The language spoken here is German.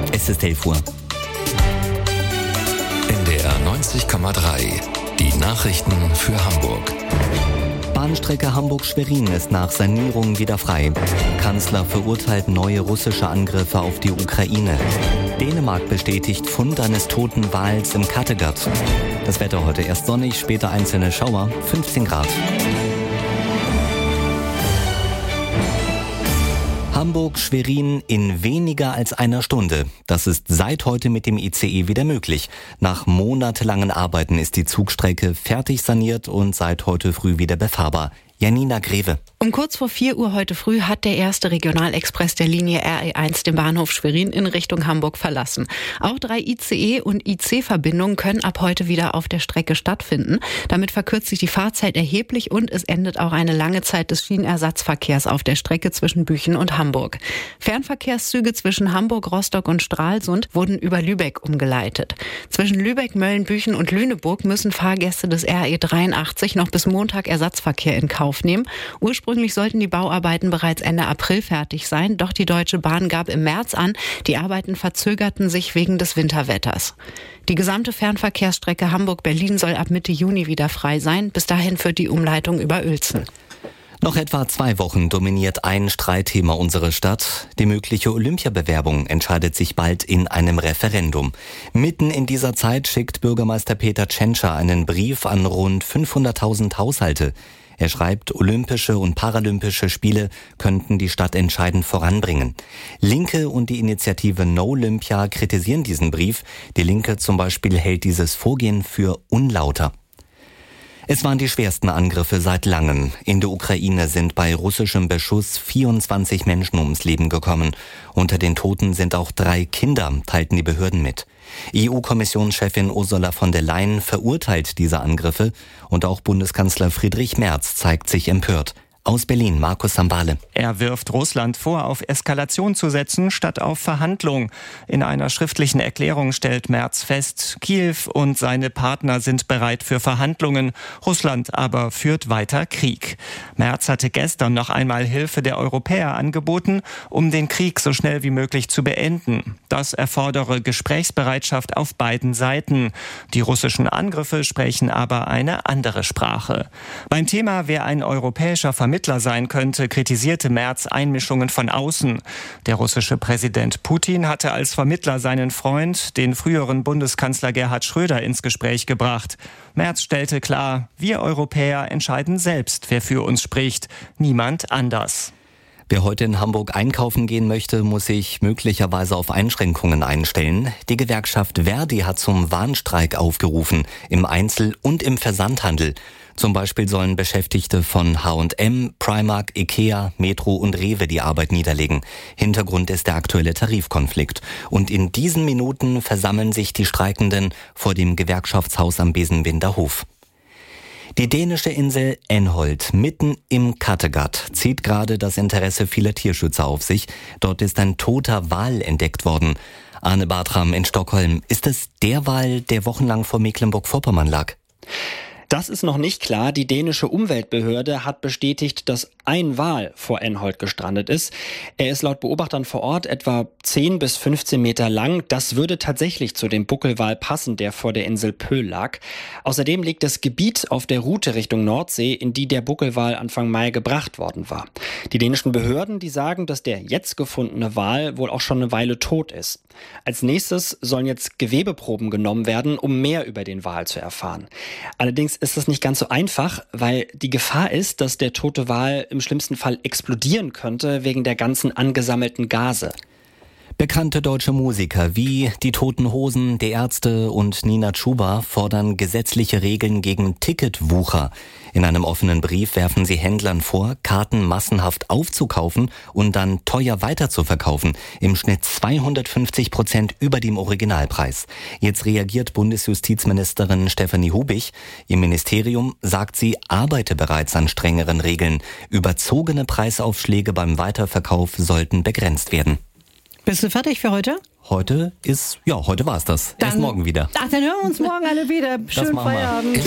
Es ist 11 Uhr. NDR 90,3. Die Nachrichten für Hamburg. Bahnstrecke Hamburg-Schwerin ist nach Sanierung wieder frei. Kanzler verurteilt neue russische Angriffe auf die Ukraine. Dänemark bestätigt Fund eines toten Wals im Kattegat. Das Wetter heute erst sonnig, später einzelne Schauer, 15 Grad. Hamburg-Schwerin in weniger als einer Stunde. Das ist seit heute mit dem ICE wieder möglich. Nach monatelangen Arbeiten ist die Zugstrecke fertig saniert und seit heute früh wieder befahrbar. Janina Greve. Um kurz vor 4 Uhr heute früh hat der erste Regionalexpress der Linie RE1 den Bahnhof Schwerin in Richtung Hamburg verlassen. Auch 3 ICE- und IC-Verbindungen können ab heute wieder auf der Strecke stattfinden. Damit verkürzt sich die Fahrzeit erheblich und es endet auch eine lange Zeit des Schienenersatzverkehrs auf der Strecke zwischen Büchen und Hamburg. Fernverkehrszüge zwischen Hamburg, Rostock und Stralsund wurden über Lübeck umgeleitet. Zwischen Lübeck, Mölln, Büchen und Lüneburg müssen Fahrgäste des RE83 noch bis Montag Ersatzverkehr in Kauf nehmen. Ursprünglich sollten die Bauarbeiten bereits Ende April fertig sein, doch die Deutsche Bahn gab im März an, die Arbeiten verzögerten sich wegen des Winterwetters. Die gesamte Fernverkehrsstrecke Hamburg-Berlin soll ab Mitte Juni wieder frei sein. Bis dahin führt die Umleitung über Uelzen. Noch etwa 2 Wochen dominiert ein Streitthema unsere Stadt. Die mögliche Olympiabewerbung entscheidet sich bald in einem Referendum. Mitten in dieser Zeit schickt Bürgermeister Peter Tschentscher einen Brief an rund 500.000 Haushalte. Er schreibt, Olympische und Paralympische Spiele könnten die Stadt entscheidend voranbringen. Linke und die Initiative No Olympia kritisieren diesen Brief. Die Linke zum Beispiel hält dieses Vorgehen für unlauter. Es waren die schwersten Angriffe seit langem. In der Ukraine sind bei russischem Beschuss 24 Menschen ums Leben gekommen. Unter den Toten sind auch 3 Kinder, teilten die Behörden mit. EU-Kommissionschefin Ursula von der Leyen verurteilt diese Angriffe und auch Bundeskanzler Friedrich Merz zeigt sich empört. Aus Berlin, Markus Sambale. Er wirft Russland vor, auf Eskalation zu setzen, statt auf Verhandlung. In einer schriftlichen Erklärung stellt Merz fest, Kiew und seine Partner sind bereit für Verhandlungen. Russland aber führt weiter Krieg. Merz hatte gestern noch einmal Hilfe der Europäer angeboten, um den Krieg so schnell wie möglich zu beenden. Das erfordere Gesprächsbereitschaft auf beiden Seiten. Die russischen Angriffe sprechen aber eine andere Sprache. Beim Thema, wer ein europäischer Vermittler sein könnte, kritisierte Merz Einmischungen von außen. Der russische Präsident Putin hatte als Vermittler seinen Freund, den früheren Bundeskanzler Gerhard Schröder, ins Gespräch gebracht. Merz stellte klar, wir Europäer entscheiden selbst, wer für uns spricht, niemand anders. Wer heute in Hamburg einkaufen gehen möchte, muss sich möglicherweise auf Einschränkungen einstellen. Die Gewerkschaft Verdi hat zum Warnstreik aufgerufen, im Einzel- und im Versandhandel. Zum Beispiel sollen Beschäftigte von H&M, Primark, Ikea, Metro und Rewe die Arbeit niederlegen. Hintergrund ist der aktuelle Tarifkonflikt. Und in diesen Minuten versammeln sich die Streikenden vor dem Gewerkschaftshaus am Besenbinder Hof. Die dänische Insel Änholt, mitten im Kattegat, zieht gerade das Interesse vieler Tierschützer auf sich. Dort ist ein toter Wal entdeckt worden. Arne Bartram in Stockholm. Ist es der Wal, der wochenlang vor Mecklenburg-Vorpommern lag? Das ist noch nicht klar. Die dänische Umweltbehörde hat bestätigt, dass ein Wal vor Änholt gestrandet ist. Er ist laut Beobachtern vor Ort etwa 10 bis 15 Meter lang. Das würde tatsächlich zu dem Buckelwal passen, der vor der Insel Pöhl lag. Außerdem liegt das Gebiet auf der Route Richtung Nordsee, in die der Buckelwal Anfang Mai gebracht worden war. Die dänischen Behörden, die sagen, dass der jetzt gefundene Wal wohl auch schon eine Weile tot ist. Als nächstes sollen jetzt Gewebeproben genommen werden, um mehr über den Wal zu erfahren. Allerdings ist das nicht ganz so einfach, weil die Gefahr ist, dass der tote Wal im schlimmsten Fall explodieren könnte wegen der ganzen angesammelten Gase. Bekannte deutsche Musiker wie die Toten Hosen, die Ärzte und Nina Chuba fordern gesetzliche Regeln gegen Ticketwucher. In einem offenen Brief werfen sie Händlern vor, Karten massenhaft aufzukaufen und dann teuer weiterzuverkaufen, im Schnitt 250% über dem Originalpreis. Jetzt reagiert Bundesjustizministerin Stefanie Hubich. Ihr Ministerium sagt, sie arbeite bereits an strengeren Regeln. Überzogene Preisaufschläge beim Weiterverkauf sollten begrenzt werden. Bist du fertig für heute? Heute war's das. Erst morgen wieder. Ach, dann hören wir uns morgen alle wieder. Schönen Feierabend.